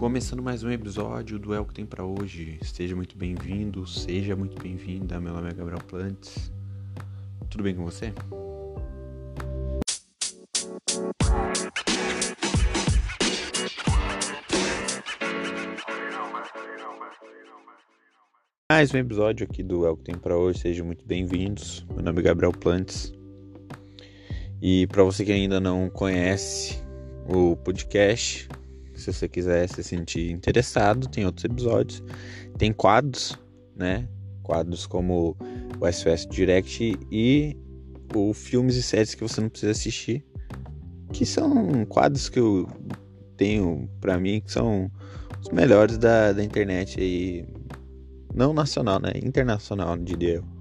Começando mais um episódio do É o que tem pra hoje. Seja muito bem-vindo, seja muito bem-vinda. Meu nome é Gabriel Plantes. Tudo bem com você? Mais um episódio aqui do É o que tem pra hoje. Sejam muito bem-vindos. Meu nome é Gabriel Plantes. E para você que ainda não conhece o podcast, se você quiser se sentir interessado, tem outros episódios, tem quadros, né? Quadros como o SOS Direct e o filmes e séries que você não precisa assistir, que são quadros que eu tenho pra mim, que são os melhores da internet aí, não nacional, né? Internacional, diria eu.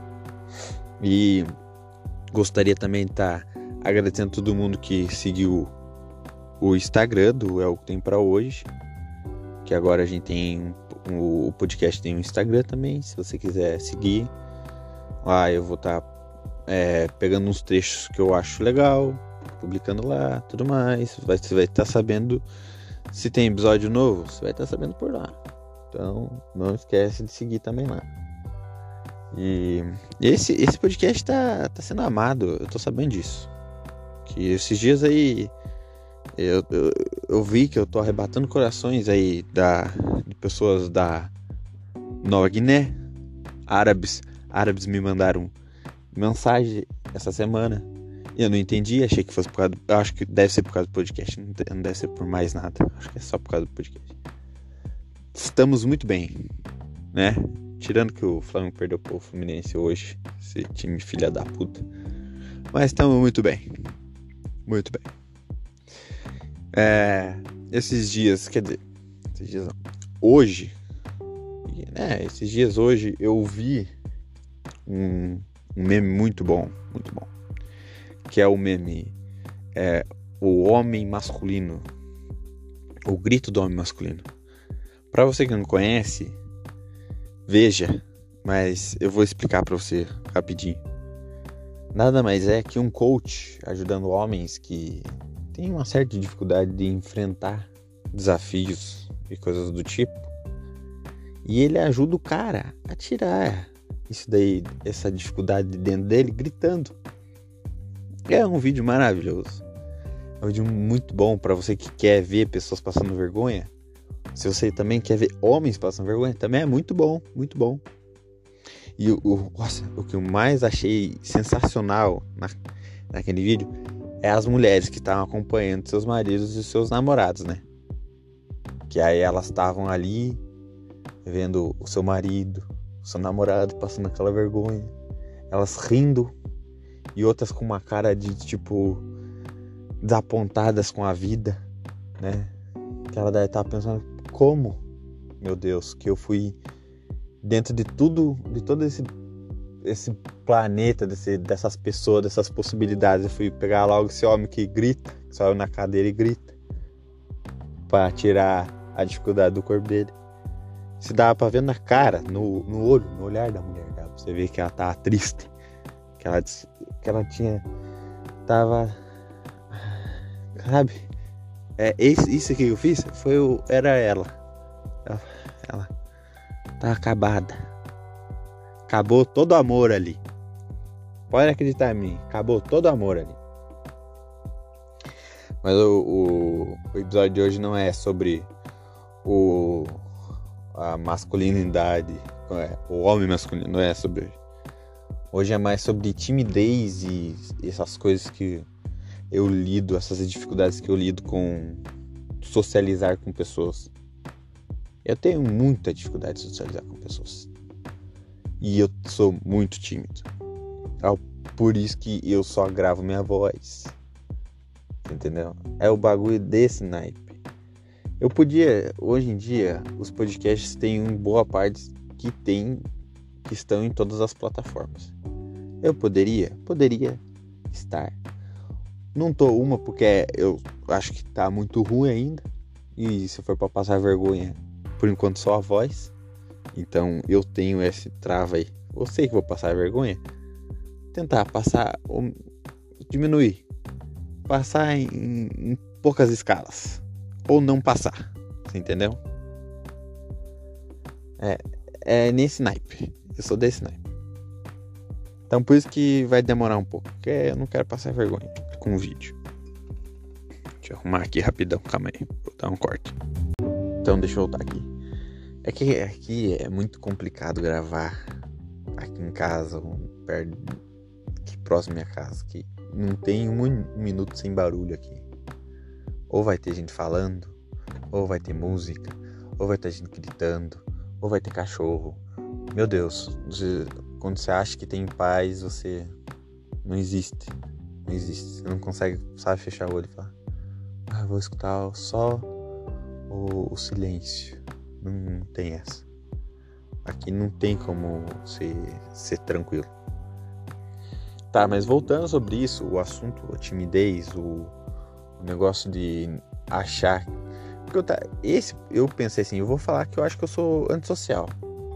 E gostaria também de estar agradecendo a todo mundo que seguiu o Instagram do É o que tem pra hoje, que agora a gente tem o podcast tem um Instagram também, se você quiser seguir lá eu vou estar pegando uns trechos que eu acho legal, publicando lá, tudo mais. Você vai estar sabendo se tem episódio novo, você vai estar sabendo por lá, então não esquece de seguir também lá. E esse podcast tá sendo amado, eu tô sabendo disso, que esses dias aí eu vi que eu tô arrebatando corações aí de pessoas da Nova Guiné. Árabes me mandaram mensagem essa semana e eu não entendi, achei que fosse por causa eu acho que deve ser por causa do podcast, não deve ser por mais nada, acho que é só por causa do podcast. Estamos muito bem, né? Tirando que o Flamengo perdeu pro Fluminense hoje, esse time filha da puta, mas estamos muito bem, muito bem. Esses dias não, hoje, né? Esses dias hoje eu vi um meme muito bom, que é o meme o homem masculino, o grito do homem masculino. Para você que não conhece, veja, mas eu vou explicar para você rapidinho. Nada mais é que um coach ajudando homens que tem uma certa dificuldade de enfrentar desafios e coisas do tipo, e ele ajuda o cara a tirar isso daí, essa dificuldade de dentro dele, gritando. É um vídeo maravilhoso, é um vídeo muito bom para você que quer ver pessoas passando vergonha. Se você também quer ver homens passando vergonha, também é muito bom, muito bom. E o que eu mais achei sensacional naquele vídeo é as mulheres que estavam acompanhando seus maridos e seus namorados, né? Que aí elas estavam ali vendo o seu marido, o seu namorado passando aquela vergonha, elas rindo, e outras com uma cara de tipo desapontadas com a vida, né? Que ela deve estar pensando: como, meu Deus, que eu fui dentro de todo esse planeta, dessas pessoas, dessas possibilidades. Eu fui pegar logo esse homem que grita, que sobe na cadeira e grita, pra tirar a dificuldade do corpo dele. Se dava pra ver na cara, no olho, no olhar da mulher dela. Você vê que ela tava triste, que ela tava, sabe? Isso que eu fiz era ela tá acabada. Acabou todo o amor ali. Pode acreditar em mim, acabou todo o amor ali. Mas o episódio de hoje não é sobre a masculinidade, o homem masculino, não é sobre hoje. Hoje é mais sobre timidez e essas coisas que eu lido, essas dificuldades que eu lido com socializar com pessoas. Eu tenho muita dificuldade de socializar com pessoas. E eu sou muito tímido. Por isso que eu só gravo minha voz. Entendeu? É o bagulho desse naipe. Eu podia, hoje em dia, os podcasts têm uma boa parte que estão em todas as plataformas. Eu poderia estar. Não tô uma porque eu acho que tá muito ruim ainda. E se for pra passar vergonha, por enquanto só a voz. Então eu tenho esse trava aí. Eu sei que vou passar vergonha. Tentar passar, diminuir. Passar em poucas escalas. Ou não passar. Você entendeu? É nesse naipe. Eu sou desse naipe. Então por isso que vai demorar um pouco. Porque eu não quero passar vergonha com o vídeo. Deixa eu arrumar aqui rapidão. Calma aí. Vou dar um corte. Então deixa eu voltar aqui. É que aqui é muito complicado gravar aqui em casa, perto, aqui próximo da minha casa. Que não tem um minuto sem barulho aqui. Ou vai ter gente falando, ou vai ter música, ou vai ter gente gritando, ou vai ter cachorro. Meu Deus, quando você acha que tem paz, você não existe. Não existe. Você não consegue, sabe, fechar o olho e falar: vou escutar só o silêncio. Não tem essa. Aqui não tem como ser tranquilo. Tá, mas voltando sobre isso, o assunto, a timidez, o negócio de achar. Porque eu pensei assim, eu vou falar que eu acho que eu sou antissocial.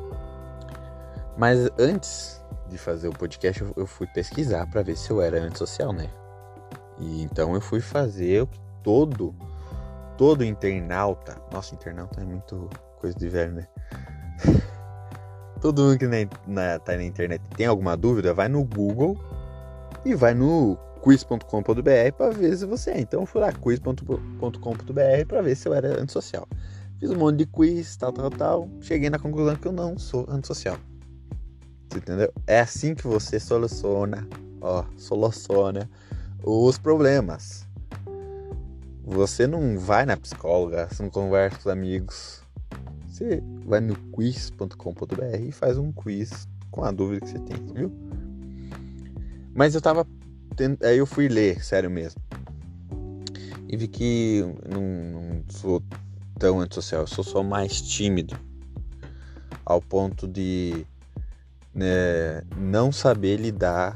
Mas antes de fazer o podcast, eu fui pesquisar pra ver se eu era antissocial, né? E então eu fui fazer o que todo internauta. Nossa, internauta é muito coisa de velho, né? Todo mundo que tá na internet tem alguma dúvida, vai no Google e vai no quiz.com.br pra ver se você é. Então eu fui lá, quiz.com.br pra ver se eu era antissocial. Fiz um monte de quiz, tal. Cheguei na conclusão que eu não sou antissocial. Você entendeu? É assim que você soluciona os problemas. Você não vai na psicóloga, você não conversa com os amigos. Você vai no quiz.com.br e faz um quiz com a dúvida que você tem, viu? Mas aí eu fui ler, sério mesmo. E vi que não sou tão antissocial, eu sou só mais tímido. Ao ponto de não saber lidar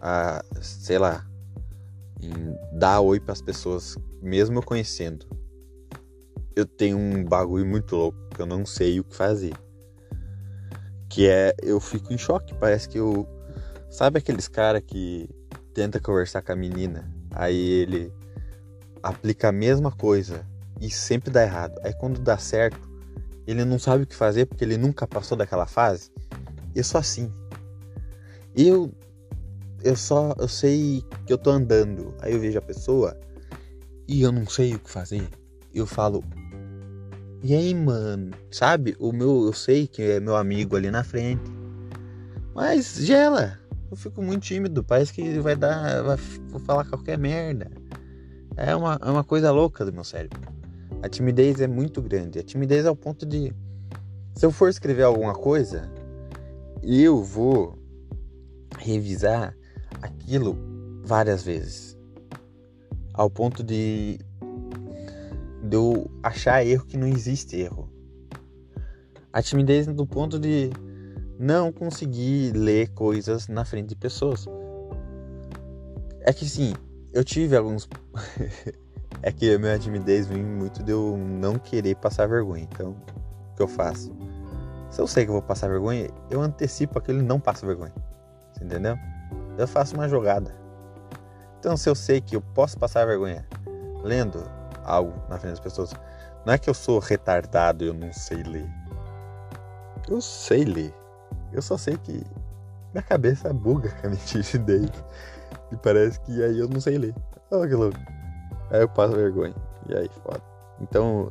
em dar oi pras pessoas, mesmo eu conhecendo. Eu tenho um bagulho muito louco que eu não sei o que fazer. Que eu fico em choque, parece que sabe aqueles caras que tenta conversar com a menina, aí ele aplica a mesma coisa e sempre dá errado. Aí quando dá certo, ele não sabe o que fazer porque ele nunca passou daquela fase. Eu sou assim. Eu sei que eu tô andando, aí eu vejo a pessoa e eu não sei o que fazer. Eu falo: e aí, mano? Sabe? Eu sei que é meu amigo ali na frente, mas gela. Eu fico muito tímido, parece que vou falar qualquer merda. É uma coisa louca do meu cérebro. A timidez é muito grande. A timidez é ao ponto de, se eu for escrever alguma coisa, eu vou revisar aquilo várias vezes. Ao ponto de eu achar erro que não existe erro. A timidez do ponto de não conseguir ler coisas na frente de pessoas. É que sim, eu tive alguns... É que a minha timidez vem muito de eu não querer passar vergonha. Então, o que eu faço? Se eu sei que eu vou passar vergonha, eu antecipo aquilo e não passo vergonha. Você entendeu? Eu faço uma jogada. Então, se eu sei que eu posso passar vergonha lendo algo na frente das pessoas, não é que eu sou retardado e eu não sei ler. Eu sei ler. Eu só sei que minha cabeça buga com a minha timidez. E parece que aí eu não sei ler. Olha que louco. Aí eu passo vergonha. E aí, foda. Então,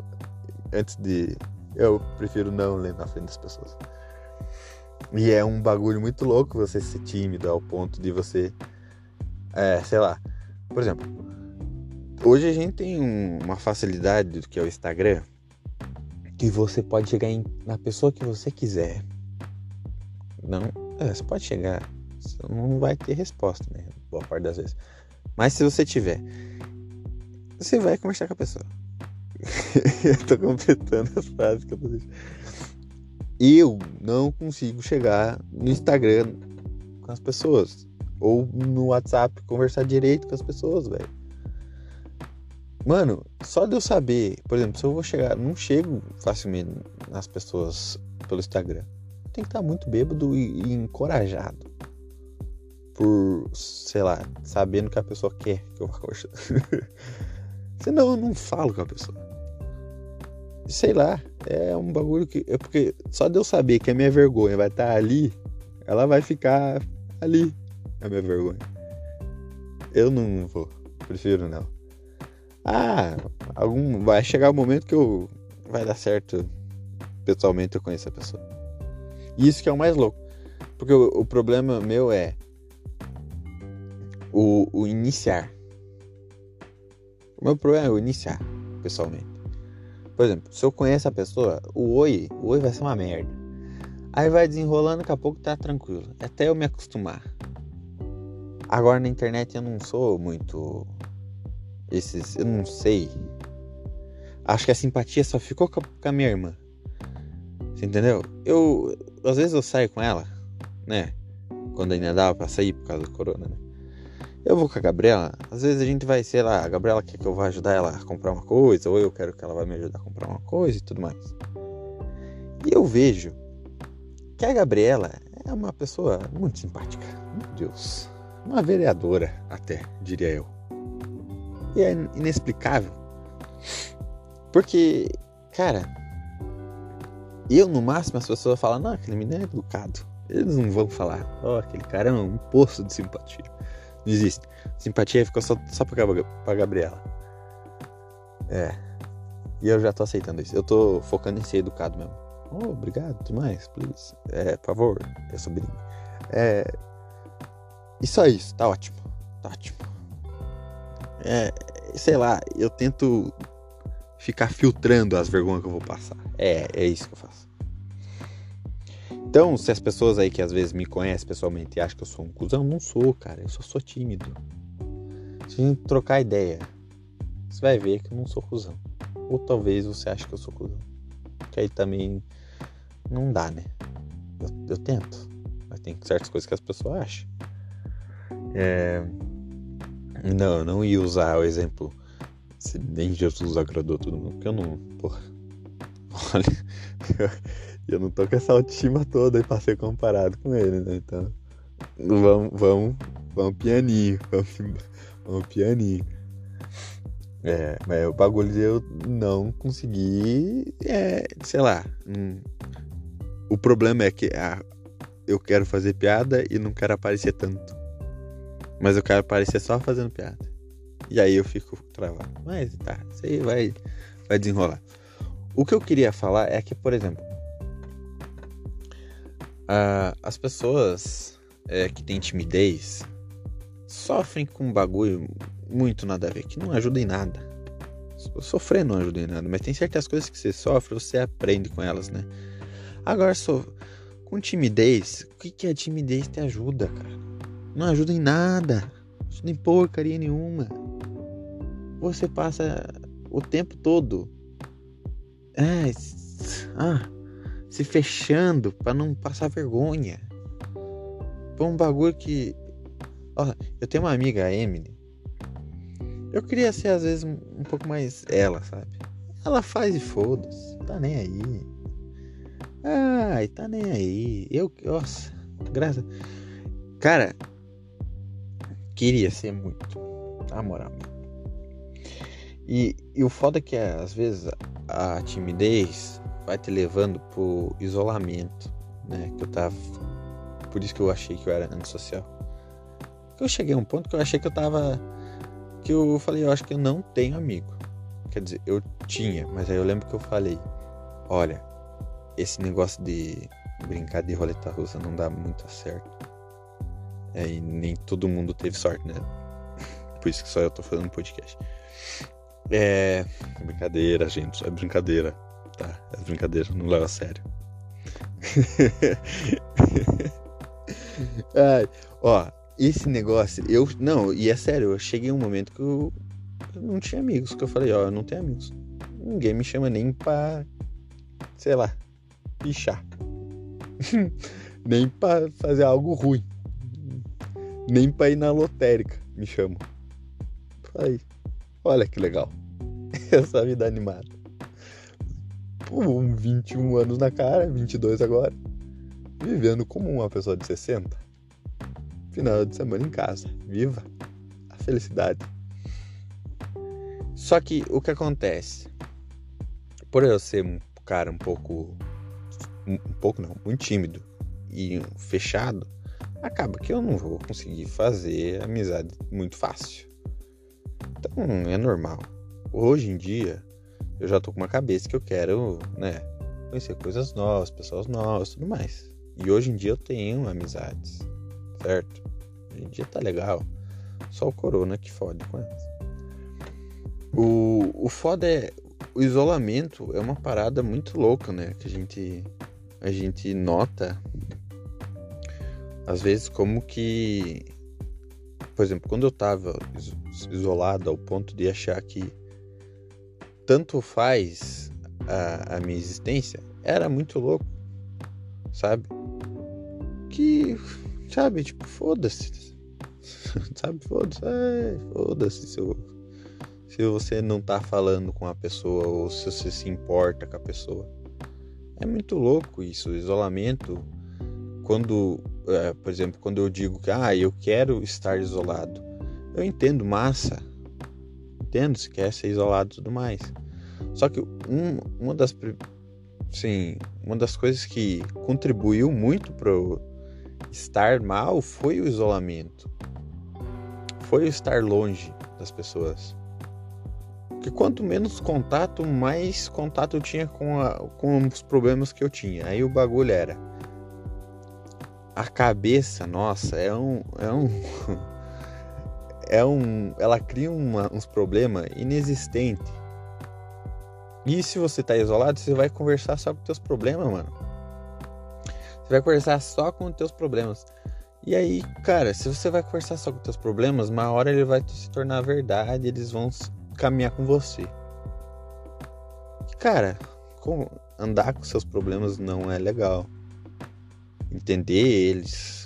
eu prefiro não ler na frente das pessoas. E é um bagulho muito louco você ser tímido ao ponto de você... sei lá. Por exemplo, hoje a gente tem uma facilidade do que é o Instagram, que você pode chegar na pessoa que você quiser. Não, você pode chegar, você não vai ter resposta, né? Boa parte das vezes. Mas se você tiver, você vai conversar com a pessoa. Eu tô completando as frases que eu tô deixando. Eu não consigo chegar no Instagram com as pessoas. Ou no WhatsApp, conversar direito com as pessoas, velho. Mano, só de eu saber, por exemplo, se eu vou chegar, não chego facilmente nas pessoas pelo Instagram. Tem que estar muito bêbado e encorajado. Por, sei lá, sabendo que a pessoa quer que eu vá conversar. Senão eu não falo com a pessoa. sei lá, é um bagulho que... É porque só de eu saber que a minha vergonha vai estar ali, ela vai ficar ali, a minha vergonha. Eu não vou, prefiro não. Vai chegar o momento que vai dar certo, pessoalmente eu conheço a pessoa. E isso que é o mais louco. Porque o problema meu é o iniciar. O meu problema é o iniciar, pessoalmente. Por exemplo, se eu conheço a pessoa, o oi vai ser uma merda. Aí vai desenrolando, daqui a pouco tá tranquilo. Até eu me acostumar. Agora na internet eu não sou muito... eu não sei. Acho que a simpatia só ficou com a minha irmã. Você entendeu? Às vezes eu saio com ela, né? Quando ainda dava pra sair por causa do corona, né? Eu vou com a Gabriela, às vezes a gente vai, sei lá, a Gabriela quer que eu vá ajudar ela a comprar uma coisa, ou eu quero que ela vá me ajudar a comprar uma coisa e tudo mais. E eu vejo que a Gabriela é uma pessoa muito simpática. Meu Deus. Uma vereadora, até, diria eu. E é inexplicável. Porque, cara, eu no máximo as pessoas falam, não, aquele menino é educado. Eles não vão falar, aquele cara é um poço de simpatia. Não existe. Simpatia ficou só pra Gabriela. E eu já tô aceitando isso. Eu tô focando em ser educado mesmo. Obrigado, tudo mais, please. Por favor, eu sou bilíngue. E só isso, tá ótimo. Tá ótimo. Sei lá, eu tento ficar filtrando as vergonhas que eu vou passar. É isso que eu faço. Então, se as pessoas aí que às vezes me conhecem pessoalmente e acham que eu sou um cuzão, não sou, cara. Eu só sou tímido. Se a gente trocar ideia, você vai ver que eu não sou cuzão. Ou talvez você ache que eu sou cuzão. Que aí também não dá, né? Eu tento. Mas tem certas coisas que as pessoas acham. Não, eu não ia usar o exemplo. Se nem Jesus agradou todo mundo. Porque eu não... Porra. Olha... Eu não tô com essa autoestima toda aí pra ser comparado com ele, né? Então, vamos pianinho. Vamos pianinho. Mas o bagulho de eu não conseguir, sei lá. O problema é que eu quero fazer piada e não quero aparecer tanto. Mas eu quero aparecer só fazendo piada. E aí eu fico travado. Mas tá, isso aí vai desenrolar. O que eu queria falar é que, por exemplo, as pessoas que têm timidez sofrem com um bagulho muito nada a ver, que não ajuda em nada. Sofrer não ajuda em nada, mas tem certas coisas que você sofre, você aprende com elas, né? Agora, com timidez, o que a timidez te ajuda, cara? Não ajuda em nada, não ajuda em porcaria nenhuma. Você passa o tempo todo se fechando pra não passar vergonha. Foi um bagulho que... eu tenho uma amiga, a Emily. Eu queria ser às vezes um pouco mais ela, sabe? Ela faz e foda-se, tá nem aí. Tá nem aí. Nossa, graças... Cara, queria ser muito, na moral. E o foda é que às vezes a timidez vai te levando pro isolamento, né? Por isso que eu achei que eu era antissocial. Eu cheguei a um ponto que eu achei que eu falei, eu acho que eu não tenho amigo. Quer dizer, eu tinha, mas aí eu lembro que eu falei, olha, esse negócio de brincar de roleta russa não dá muito certo. E nem todo mundo teve sorte, né? Por isso que só eu tô fazendo podcast. Brincadeira, gente, é brincadeira, tá? É brincadeira, não leva a sério. Esse negócio, e é sério, eu cheguei a um momento que eu não tinha amigos, que eu falei, eu não tenho amigos. Ninguém me chama nem pra, sei lá, pichar. Nem pra fazer algo ruim. Nem pra ir na lotérica me chamam. Falei, olha que legal. Essa vida animada. 21 anos na cara, 22 agora. Vivendo como uma pessoa de 60. Final de semana em casa. Viva a felicidade. Só que o que acontece? por eu ser um cara um pouco não, muito tímido e fechado, acaba que eu não vou conseguir fazer amizade muito fácil. Então é normal. Hoje em dia eu já tô com uma cabeça que eu quero, né, conhecer coisas novas, pessoas novas, tudo mais. E hoje em dia eu tenho amizades, certo? Hoje em dia tá legal. Só o corona que fode com elas. O foda é o isolamento, é uma parada muito louca, né? Que a gente nota às vezes como que, por exemplo, quando eu tava isolado ao ponto de achar que tanto faz a minha existência, era muito louco, sabe? Que, sabe, tipo, foda-se, sabe? Foda-se se você não tá falando com a pessoa ou se você se importa com a pessoa. É muito louco isso, o isolamento. Quando, por exemplo, quando eu digo que eu quero estar isolado, eu entendo, massa, entendo se quer ser isolado e tudo mais. Só que uma das coisas que contribuiu muito para eu estar mal foi o isolamento, foi o estar longe das pessoas. Porque quanto menos contato, mais contato eu tinha com os problemas que eu tinha. Aí o bagulho era a cabeça, nossa, ela cria uns problemas inexistentes. E se você tá isolado, você vai conversar só com teus problemas, mano. Você vai conversar só com teus problemas. E aí, cara, se você vai conversar só com teus problemas, uma hora ele vai se tornar verdade, eles vão caminhar com você. E, cara, andar com seus problemas não é legal. Entender eles,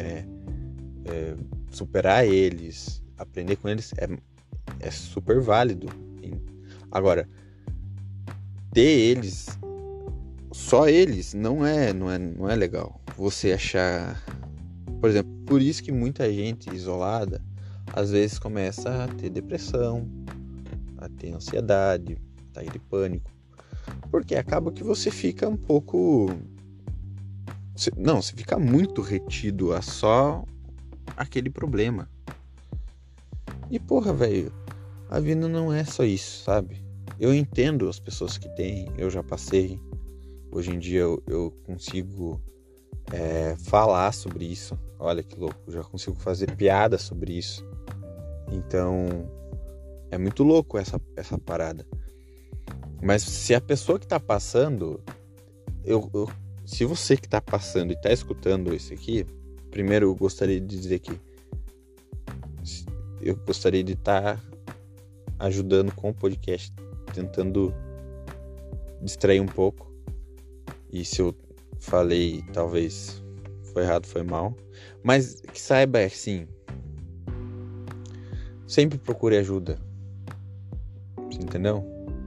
superar eles, aprender com eles é super válido. Agora, ter eles, só eles, não é legal. Você achar, por exemplo, por isso que muita gente isolada às vezes começa a ter depressão, a ter ansiedade, ataque de pânico, porque acaba que você fica um pouco, você fica muito retido a só aquele problema. E porra, velho, a vida não é só isso, sabe? Eu entendo as pessoas que têm, eu já passei. Hoje em dia eu consigo falar sobre isso. Olha que louco, eu já consigo fazer piada sobre isso. Então, é muito louco essa parada. Mas se a pessoa que tá passando, se você que tá passando e tá escutando isso aqui, primeiro eu gostaria de dizer que eu gostaria de estar ajudando com o podcast, tentando distrair um pouco. E se eu falei, talvez foi errado, foi mal. Mas que saiba, assim, sempre procure ajuda. Você entendeu?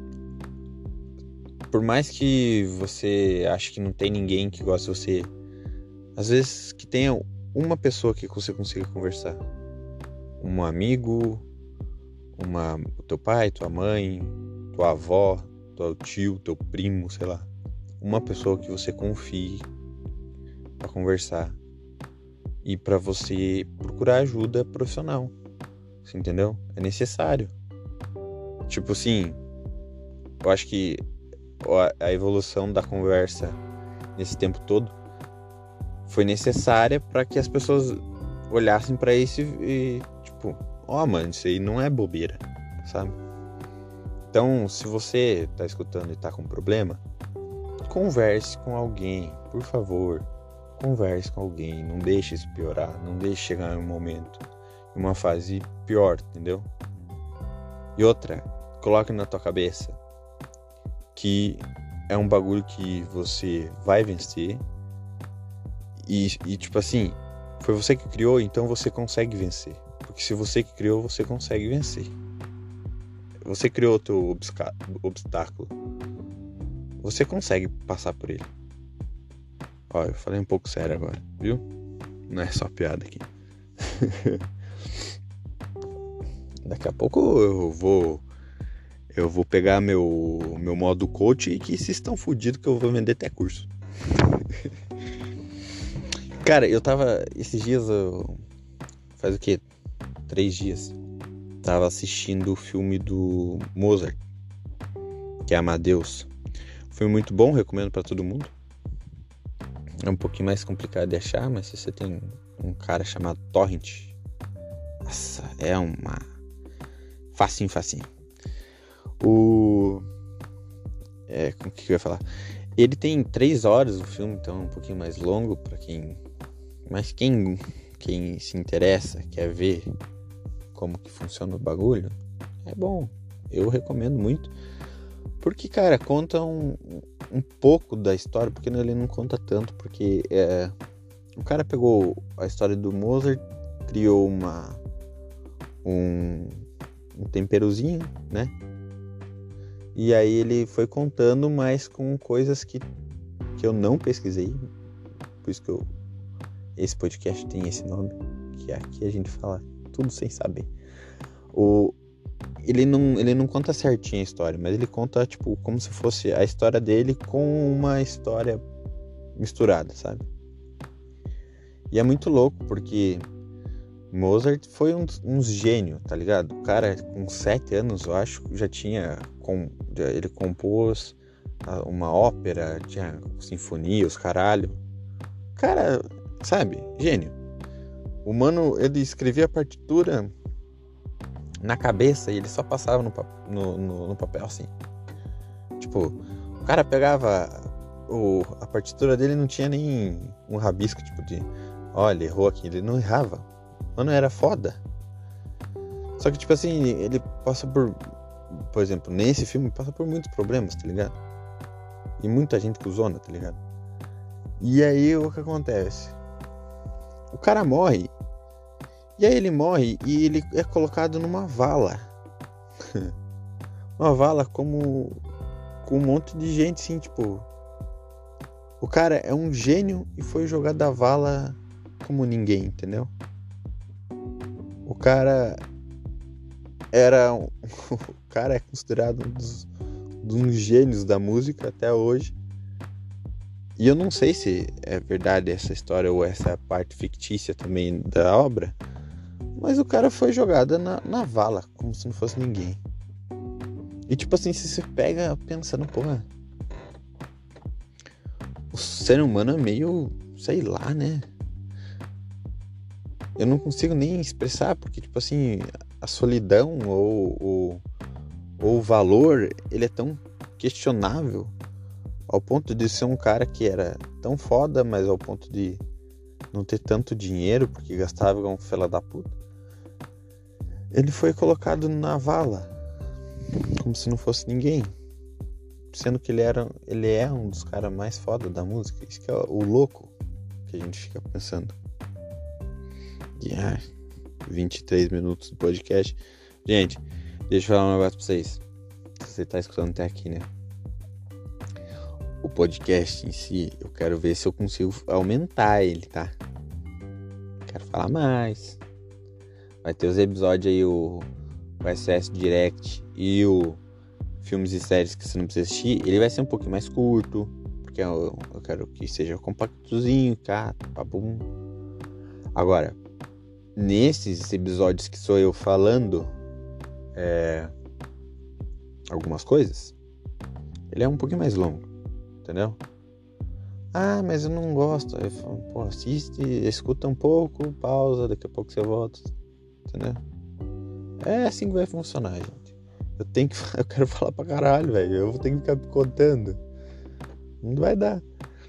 Por mais que você ache que não tem ninguém que gosta de você, às vezes que tenha uma pessoa que você consiga conversar. Um amigo, o teu pai, tua mãe, tua avó, teu tio, teu primo, sei lá. Uma pessoa que você confie pra conversar e pra você procurar ajuda profissional. Você entendeu? É necessário. Tipo assim, eu acho que a evolução da conversa nesse tempo todo foi necessária para que as pessoas olhassem para isso e tipo, mano, isso aí não é bobeira, sabe? Então, se você tá escutando e tá com problema, converse com alguém, por favor. Converse com alguém, não deixe isso piorar, não deixe chegar em um momento, em uma fase pior, entendeu? E outra, coloque na tua cabeça que é um bagulho que você vai vencer e tipo assim, foi você que criou, então você consegue vencer. Porque se você que criou, você consegue vencer. Você criou o teu obstáculo. Você consegue passar por ele. Ó, eu falei um pouco sério agora, viu? Não é só piada aqui. Daqui a pouco eu vou Eu vou pegar meu modo coach e que se estão fudidos que eu vou vender até curso. Cara, eu tava... Esses dias, faz o quê? 3 dias. Tava assistindo o filme do Mozart, que é Amadeus. Filme muito bom, recomendo pra todo mundo. É um pouquinho mais complicado de achar, mas se você tem um cara chamado Torrent, nossa, é uma... Facinho. Como que eu ia falar? Ele tem 3 horas o filme, então é um pouquinho mais longo pra quem... Mas quem se interessa, quer ver como que funciona o bagulho, é bom. Eu recomendo muito. Porque, cara, conta um pouco da história, porque ele não conta tanto, porque o cara pegou a história do Mozart, criou um temperozinho, né? E aí ele foi contando, mas com coisas que eu não pesquisei, por isso que esse podcast tem esse nome, que aqui a gente fala tudo sem saber. Ele não conta certinho a história, mas ele conta, tipo, como se fosse a história dele com uma história misturada, sabe? E é muito louco, porque Mozart foi um gênio, tá ligado? O cara, com 7 anos, eu acho, já tinha... Ele compôs uma ópera, tinha sinfonia, os caralho. Cara, sabe? Gênio. O mano, ele escrevia a partitura na cabeça e ele só passava no papel, assim. Tipo, o cara pegava a partitura dele, não tinha nem um rabisco, tipo de... Olha, errou aqui. Ele não errava. Mano, era foda. Só que, tipo assim, ele passa por exemplo, nesse filme, passa por muitos problemas, tá ligado? E muita gente cuzona, tá ligado? E aí, o que acontece? O cara morre. E aí ele morre e ele é colocado numa vala. Uma vala com um monte de gente, assim, tipo... O cara é um gênio e foi jogado da vala como ninguém, entendeu? O cara o cara é considerado um dos gênios da música até hoje. E eu não sei se é verdade essa história ou essa parte fictícia também da obra, mas o cara foi jogado na vala, como se não fosse ninguém. E tipo assim, se você pega pensando, porra, o ser humano é meio, sei lá, né? Eu não consigo nem expressar, porque tipo assim, a solidão ou o valor, ele é tão questionável ao ponto de ser um cara que era tão foda, mas ao ponto de não ter tanto dinheiro, porque gastava com fela da puta. Ele foi colocado na vala, como se não fosse ninguém. Sendo que ele é um dos caras mais foda da música. Isso que é o louco que a gente fica pensando. E 23 minutos do podcast. Gente, deixa eu falar um negócio pra vocês. Você tá escutando até aqui, né? O podcast em si, eu quero ver se eu consigo aumentar ele, tá? Quero falar mais. Vai ter os episódios aí, o SS Direct e o filmes e séries que você não precisa assistir. Ele vai ser um pouquinho mais curto, porque eu quero que seja compactozinho, tá? Papum. Agora, nesses episódios que sou eu falando algumas coisas, ele é um pouquinho mais longo, entendeu? Ah, mas eu não gosto. Aí eu falo, pô, assiste, escuta um pouco, pausa, daqui a pouco você volta, entendeu? É assim que vai funcionar, gente. Eu quero falar pra caralho, velho. Eu vou ter que ficar contando. Não vai dar.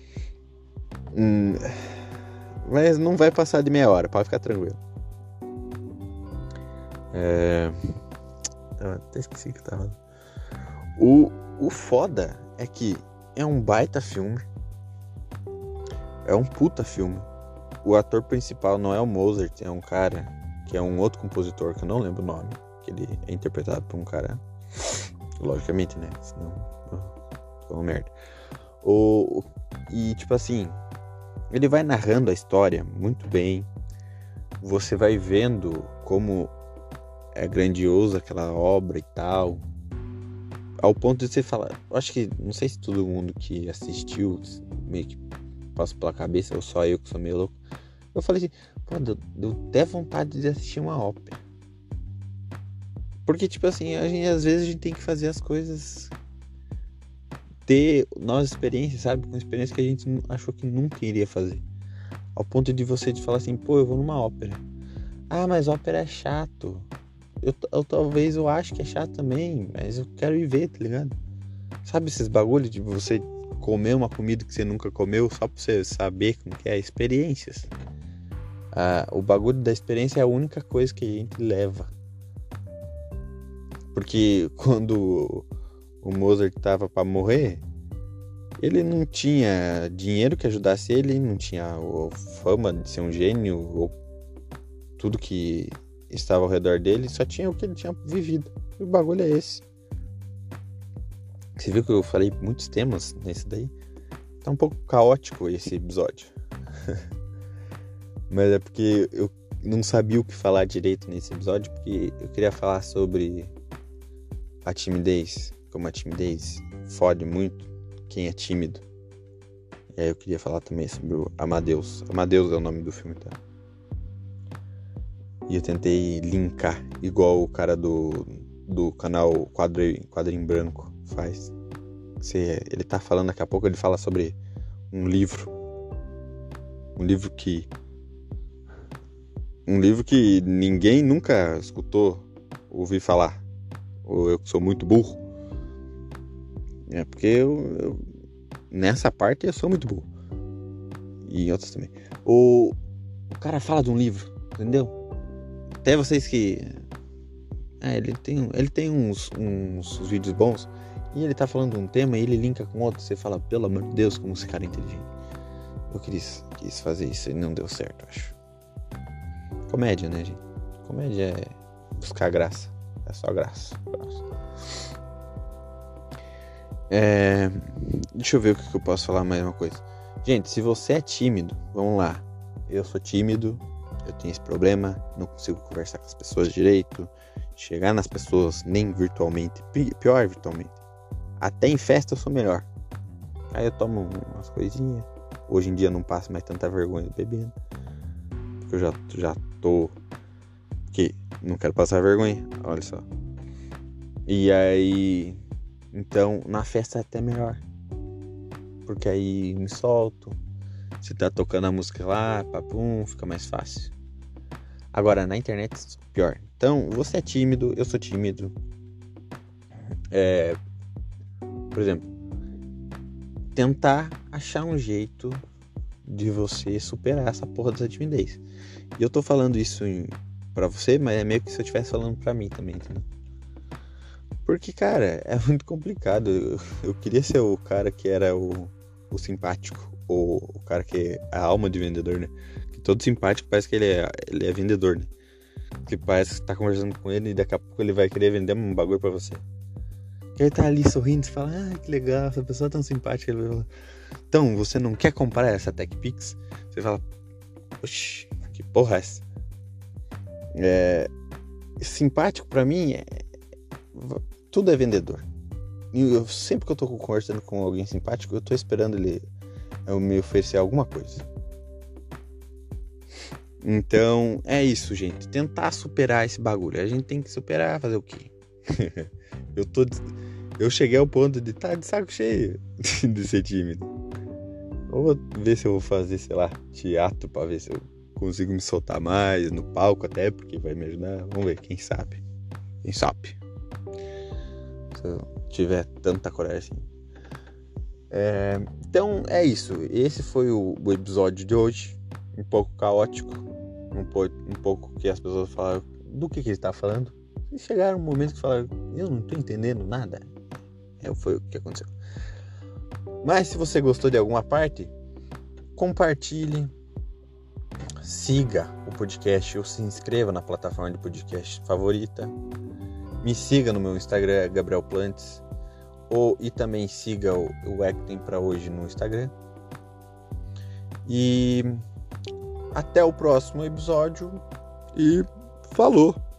Mas não vai passar de meia hora, pode ficar tranquilo. Eu até esqueci o que tava. O foda é que é um baita filme. É um puta filme. O ator principal não é o Mozart, é um cara que é um outro compositor que eu não lembro o nome. Que ele é interpretado por um cara. Logicamente, né? Senão. É uma merda. E tipo assim, ele vai narrando a história muito bem. Você vai vendo como é grandiosa aquela obra e tal. Ao ponto de você falar, eu acho que, não sei se todo mundo que assistiu meio que passou pela cabeça, ou só eu que sou meio louco. Eu falei assim, pô, deu até vontade de assistir uma ópera. Porque, tipo assim, às vezes a gente tem que fazer as coisas, ter novas experiências, sabe? Com experiências que a gente achou que nunca iria fazer. Ao ponto de você falar assim, pô, eu vou numa ópera. Ah, mas ópera é chato. Talvez eu acho que é chato também, mas eu quero ir ver, tá ligado? Sabe esses bagulho de você comer uma comida que você nunca comeu só pra você saber como que é? Experiências. O bagulho da experiência é a única coisa que a gente leva. Porque quando o Mozart tava pra morrer, ele não tinha dinheiro que ajudasse ele, não tinha a fama de ser um gênio, ou tudo que estava ao redor dele, só tinha o que ele tinha vivido. O bagulho é esse. Você viu que eu falei muitos temas nesse daí? Tá um pouco caótico esse episódio. Mas é porque eu não sabia o que falar direito nesse episódio, porque eu queria falar sobre a timidez, como a timidez fode muito quem é tímido. E aí eu queria falar também sobre o Amadeus. Amadeus é o nome do filme, tá? E eu tentei linkar, igual o cara do canal Quadrinho Branco faz. Ele tá falando, daqui a pouco ele fala sobre um livro que ninguém nunca escutou, ouvi falar. Ou eu que sou muito burro. É porque eu nessa parte eu sou muito burro. E em outras também. O cara fala de um livro, entendeu? Até vocês que... ele tem uns vídeos bons. E ele tá falando de um tema e ele linka com outro. Você fala, pelo amor de Deus, como esse cara é inteligente. Eu quis fazer isso e não deu certo, acho. Comédia, né, gente? Comédia é buscar graça. É só graça. Deixa eu ver o que eu posso falar mais uma coisa. Gente, se você é tímido, vamos lá. Eu sou tímido, eu tenho esse problema, não consigo conversar com as pessoas direito, chegar nas pessoas nem virtualmente, pior virtualmente. Até em festa eu sou melhor. Aí eu tomo umas coisinhas. Hoje em dia eu não passo mais tanta vergonha bebendo. Porque eu já tô... Que não quero passar vergonha, olha só. E aí... Então, na festa é até melhor. Porque aí me solto. Você tá tocando a música lá, papum, fica mais fácil. Agora, na internet, pior. Então, você é tímido, eu sou tímido. Por exemplo, tentar achar um jeito de você superar essa porra dessa timidez. E eu tô falando isso pra você, mas é meio que se eu estivesse falando pra mim também, entendeu? Porque, cara, é muito complicado. Eu queria ser o cara que era o simpático, ou o cara que é a alma de vendedor, né? Que todo simpático parece que ele é vendedor, né? Que parece que você tá conversando com ele e daqui a pouco ele vai querer vender um bagulho pra você. Que ele tá ali sorrindo e você fala, que legal, essa pessoa é tão simpática. Ele vai falar, então, você não quer comprar essa TechPix? Você fala, oxi, que porra é essa? Simpático pra mim tudo é vendedor. E sempre que eu tô conversando com alguém simpático, eu tô esperando ele me oferecer alguma coisa. Então, é isso, gente. Tentar superar esse bagulho. A gente tem que superar, fazer o quê? Eu cheguei ao ponto de estar de saco cheio de ser tímido. Vou ver se eu vou fazer, sei lá, teatro pra ver se eu consigo me soltar mais no palco até, porque vai me ajudar. Vamos ver, quem sabe. Quem sabe. Se eu tiver tanta coragem assim. Então, é isso. Esse foi o episódio de hoje. Um pouco caótico. Um pouco que as pessoas falaram do que ele tá falando. E chegaram um momento que falaram, eu não tô entendendo nada. Foi o que aconteceu. Mas se você gostou de alguma parte, compartilhe, siga o podcast ou se inscreva na plataforma de podcast favorita. Me siga no meu Instagram, Gabriel Plantes. E também siga o Acting pra hoje no Instagram. E até o próximo episódio. E falou!